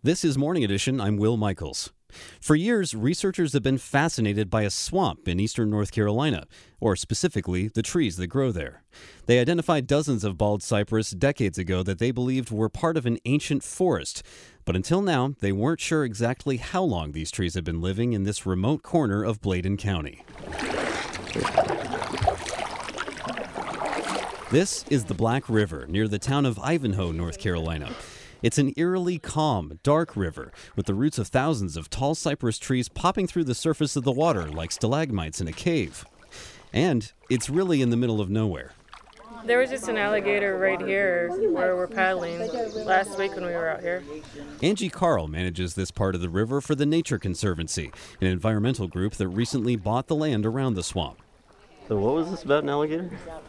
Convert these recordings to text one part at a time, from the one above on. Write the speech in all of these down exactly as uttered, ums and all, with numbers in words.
This is Morning Edition. I'm Will Michaels. For years, researchers have been fascinated by a swamp in eastern North Carolina, or specifically, the trees that grow there. They identified dozens of bald cypress decades ago that they believed were part of an ancient forest. But until now, they weren't sure exactly how long these trees had been living in this remote corner of Bladen County. This is the Black River near the town of Ivanhoe, North Carolina. It's an eerily calm, dark river with the roots of thousands of tall cypress trees popping through the surface of the water like stalagmites in a cave. And it's really in the middle of nowhere. There was just an alligator right here where we're paddling last week when we were out here. Angie Carl manages this part of the river for the Nature Conservancy, an environmental group that recently bought the land around the swamp. So what was this about an alligator?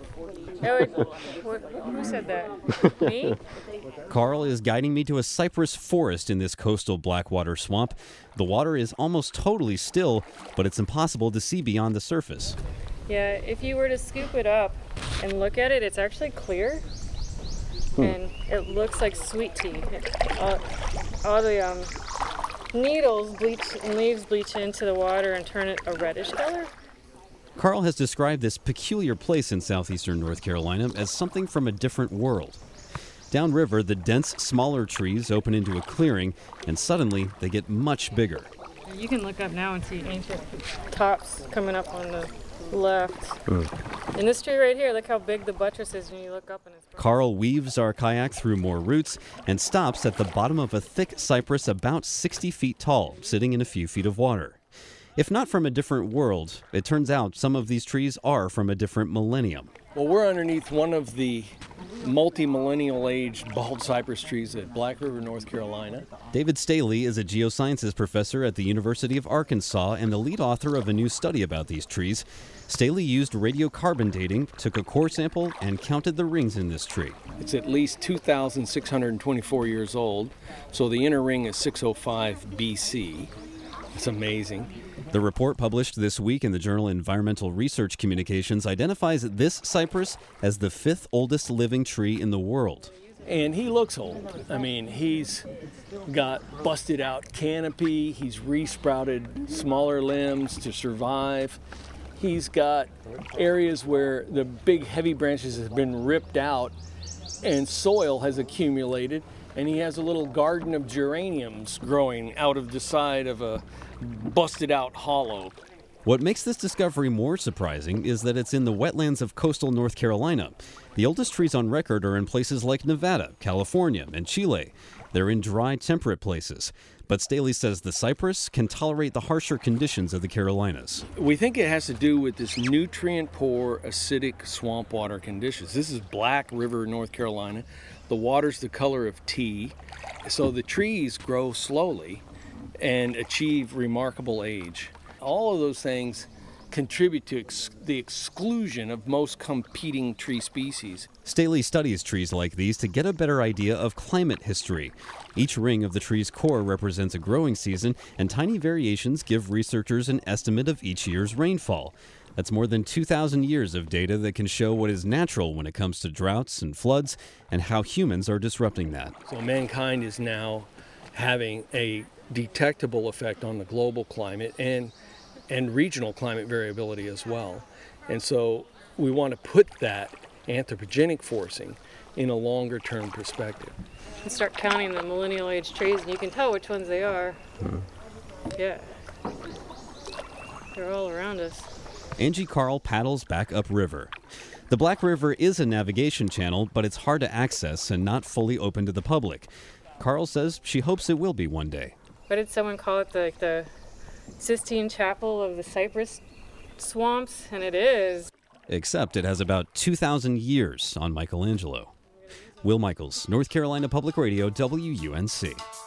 Oh, it, what, who said that? Me? Carl is guiding me to a cypress forest in this coastal Blackwater swamp. The water is almost totally still, but it's impossible to see beyond the surface. Yeah, if you were to scoop it up and look at it, it's actually clear. Hmm. And it looks like sweet tea. It, all, all the um, needles bleach and leaves bleach into the water and turn it a reddish color. Carl has described this peculiar place in southeastern North Carolina as something from a different world. Downriver, the dense, smaller trees open into a clearing, and suddenly they get much bigger. You can look up now and see ancient tops coming up on the left. Mm. And this tree right here, look how big the buttress is when you look up. And it's Carl weaves our kayak through more roots and stops at the bottom of a thick cypress about sixty feet tall, sitting in a few feet of water. If not from a different world, it turns out some of these trees are from a different millennium. Well, we're underneath one of the multi-millennial aged bald cypress trees at Black River, North Carolina. David Staley is a geosciences professor at the University of Arkansas and the lead author of a new study about these trees. Staley used radiocarbon dating, took a core sample, and counted the rings in this tree. It's at least two thousand six hundred twenty-four years old, so the inner ring is six oh five B C. It's amazing. The report published this week in the journal Environmental Research Communications identifies this cypress as the fifth oldest living tree in the world. And he looks old. I mean, he's got busted out canopy, he's resprouted smaller limbs to survive. He's got areas where the big heavy branches have been ripped out and soil has accumulated. And he has a little garden of geraniums growing out of the side of a busted out hollow. What makes this discovery more surprising is that it's in the wetlands of coastal North Carolina. The oldest trees on record are in places like Nevada, California, and Chile. They're in dry, temperate places. But Staley says the cypress can tolerate the harsher conditions of the Carolinas. We think it has to do with this nutrient-poor, acidic swamp water conditions. This is Black River, North Carolina. The water's the color of tea, so the trees grow slowly and achieve remarkable age. All of those things contribute to ex- the exclusion of most competing tree species. Staley studies trees like these to get a better idea of climate history. Each ring of the tree's core represents a growing season, and tiny variations give researchers an estimate of each year's rainfall. That's more than two thousand years of data that can show what is natural when it comes to droughts and floods and how humans are disrupting that. So mankind is now having a detectable effect on the global climate and and regional climate variability as well. And so we want to put that anthropogenic forcing in a longer term perspective. And start counting the millennial age trees and you can tell which ones they are. Hmm. Yeah. They're all around us. Angie Carl paddles back upriver. The Black River is a navigation channel, but it's hard to access and not fully open to the public. Carl says she hopes it will be one day. What did someone call it? The, like the Sistine Chapel of the cypress swamps? And it is. Except it has about two thousand years on Michelangelo. Will Michaels, North Carolina Public Radio, W U N C.